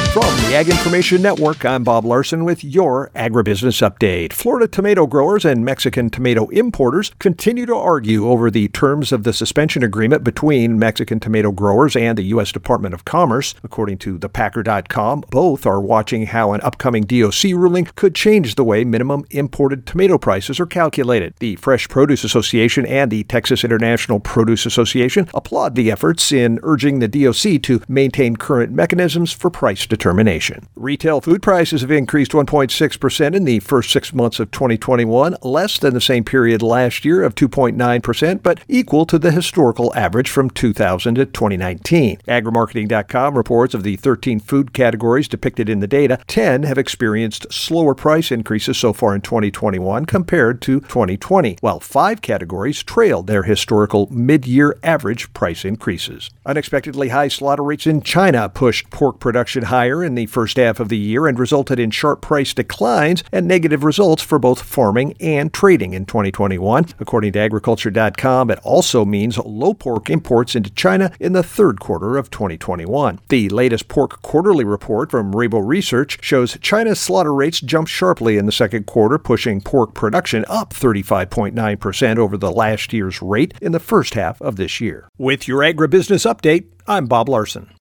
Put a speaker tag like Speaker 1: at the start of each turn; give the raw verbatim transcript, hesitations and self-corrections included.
Speaker 1: From the Ag Information Network, I'm Bob Larson with your Agribusiness Update. Florida tomato growers and Mexican tomato importers continue to argue over the terms of the suspension agreement between Mexican tomato growers and the U S Department of Commerce. According to the Packer dot com, both are watching how an upcoming D O C ruling could change the way minimum imported tomato prices are calculated. The Fresh Produce Association and the Texas International Produce Association applaud the efforts in urging the D O C to maintain current mechanisms for price determination. Retail food prices have increased one point six percent in the first six months of twenty twenty-one, less than the same period last year of two point nine percent, but equal to the historical average from two thousand to twenty nineteen. Agrimarketing dot com reports of the thirteen food categories depicted in the data, ten have experienced slower price increases so far in twenty twenty-one compared to twenty twenty, while five categories trailed their historical mid-year average price increases. Unexpectedly high slaughter rates in China pushed pork production higher in the first half of the year and resulted in sharp price declines and negative results for both farming and trading in twenty twenty-one. According to agriculture dot com, it also means low pork imports into China in the third quarter of twenty twenty-one. The latest pork quarterly report from Rabo Research shows China's slaughter rates jumped sharply in the second quarter, pushing pork production up thirty-five point nine percent over the last year's rate in the first half of this year. With your agribusiness update, I'm Bob Larson.